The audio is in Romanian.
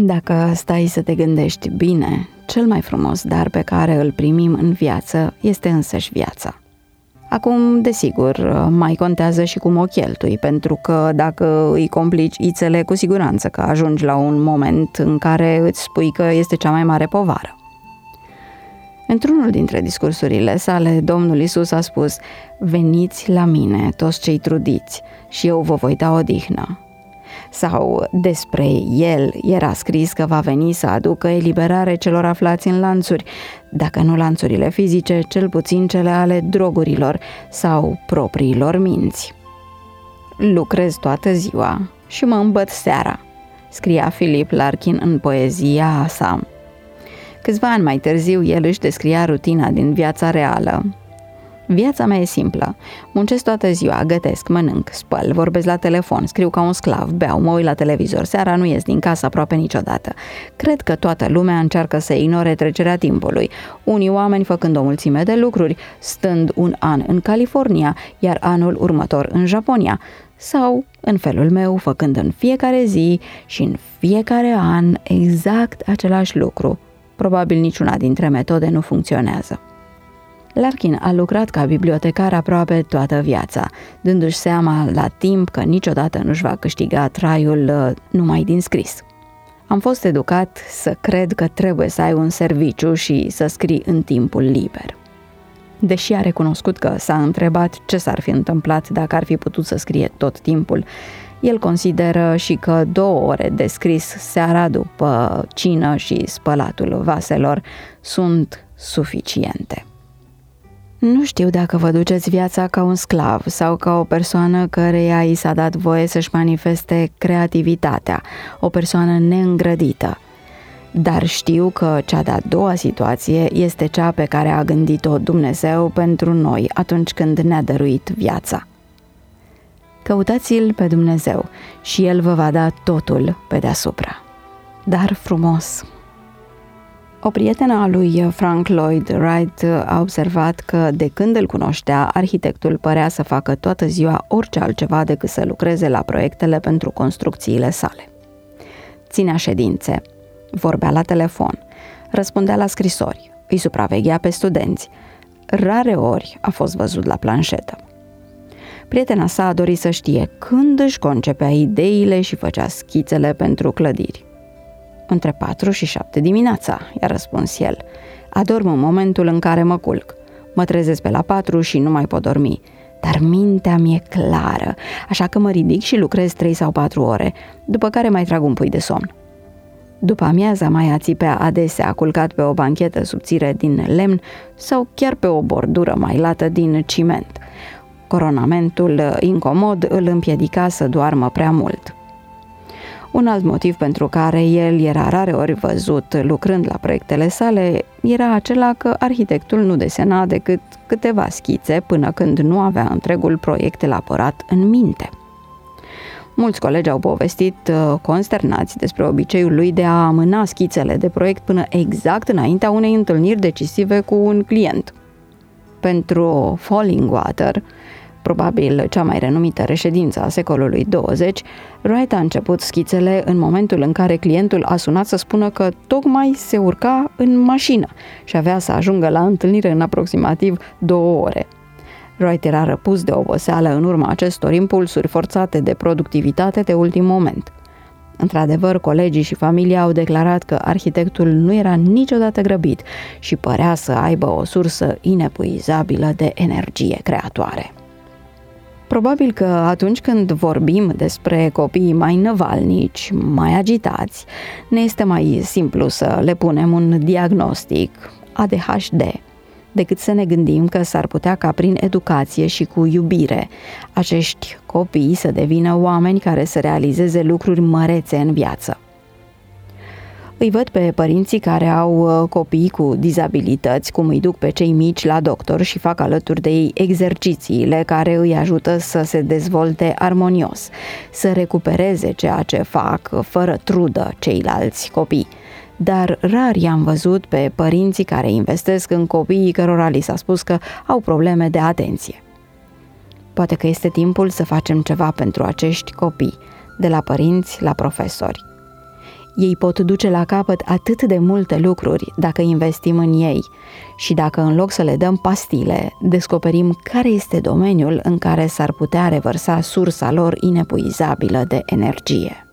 Dacă stai să te gândești bine, cel mai frumos dar pe care îl primim în viață este însăși viața. Acum, desigur, mai contează și cum o cheltui, pentru că dacă îi complici ițele, cu siguranță că ajungi la un moment în care îți spui că este cea mai mare povară. Într-unul dintre discursurile sale, Domnul Iisus a spus: "Veniți la mine, toți cei trudiți, și eu vă voi da odihnă." Sau despre el era scris că va veni să aducă eliberare celor aflați în lanțuri, dacă nu lanțurile fizice, cel puțin cele ale drogurilor sau propriilor minți. "Lucrez toată ziua și mă îmbăt seara", scria Philip Larkin în poezia sa. Câțiva ani mai târziu, el își descria rutina din viața reală. "Viața mea e simplă. Muncesc toată ziua, gătesc, mănânc, spăl, vorbesc la telefon, scriu ca un sclav, beau, mă uit la televizor, seara nu ies din casă aproape niciodată. Cred că toată lumea încearcă să ignore trecerea timpului. Unii oameni făcând o mulțime de lucruri, stând un an în California, iar anul următor în Japonia, sau, în felul meu, făcând în fiecare zi și în fiecare an exact același lucru. Probabil niciuna dintre metode nu funcționează." Larkin a lucrat ca bibliotecar aproape toată viața, dându-și seama la timp că niciodată nu-și va câștiga traiul numai din scris. "Am fost educat să cred că trebuie să ai un serviciu și să scrii în timpul liber." Deși a recunoscut că s-a întrebat ce s-ar fi întâmplat dacă ar fi putut să scrie tot timpul, el consideră și că 2 ore de scris seara după cină și spălatul vaselor sunt suficiente. "Nu știu dacă vă duceți viața ca un sclav sau ca o persoană căreia i s-a dat voie să-și manifeste creativitatea, o persoană neîngrădită. Dar știu că cea de-a doua situație este cea pe care a gândit-o Dumnezeu pentru noi atunci când ne-a dăruit viața. Căutați-L pe Dumnezeu și El vă va da totul pe deasupra. Dar frumos." O prietenă a lui Frank Lloyd Wright a observat că de când îl cunoștea, arhitectul părea să facă toată ziua orice altceva decât să lucreze la proiectele pentru construcțiile sale. Ținea ședințe, vorbea la telefon, răspundea la scrisori, îi supraveghea pe studenți. Rare ori a fost văzut la planșetă. Prietena sa a dorit să știe când își concepea ideile și făcea schițele pentru clădiri. "Între 4 și 7 dimineața", i-a răspuns el. "Adorm în momentul în care mă culc. Mă trezesc pe la 4 și nu mai pot dormi. Dar mintea mi-e clară, așa că mă ridic și lucrez 3 sau 4 ore, după care mai trag un pui de somn." După amiaza mai ațipea adesea, culcat pe o banchetă subțire din lemn sau chiar pe o bordură mai lată din ciment. Coronamentul incomod îl împiedica să doarmă prea mult. Un alt motiv pentru care el era rareori văzut lucrând la proiectele sale era acela că arhitectul nu desena decât câteva schițe până când nu avea întregul proiect elaborat în minte. Mulți colegi au povestit consternați despre obiceiul lui de a amâna schițele de proiect până exact înaintea unei întâlniri decisive cu un client. Pentru Fallingwater, probabil cea mai renumită reședință a secolului 20, Wright a început schițele în momentul în care clientul a sunat să spună că tocmai se urca în mașină și avea să ajungă la întâlnire în aproximativ 2 ore. Wright era răpus de oboseală în urma acestor impulsuri forțate de productivitate de ultim moment. Într-adevăr, colegii și familia au declarat că arhitectul nu era niciodată grăbit și părea să aibă o sursă inepuizabilă de energie creatoare. Probabil că atunci când vorbim despre copiii mai năvalnici, mai agitați, ne este mai simplu să le punem un diagnostic ADHD, decât să ne gândim că s-ar putea ca prin educație și cu iubire acești copii să devină oameni care să realizeze lucruri mărețe în viață. Îi văd pe părinții care au copii cu dizabilități, cum îi duc pe cei mici la doctor și fac alături de ei exercițiile care îi ajută să se dezvolte armonios, să recupereze ceea ce fac fără trudă ceilalți copii. Dar rar i-am văzut pe părinții care investesc în copiii cărora li s-a spus că au probleme de atenție. Poate că este timpul să facem ceva pentru acești copii, de la părinți la profesori. Ei pot duce la capăt atât de multe lucruri dacă investim în ei și dacă în loc să le dăm pastile, descoperim care este domeniul în care s-ar putea revărsa sursa lor inepuizabilă de energie.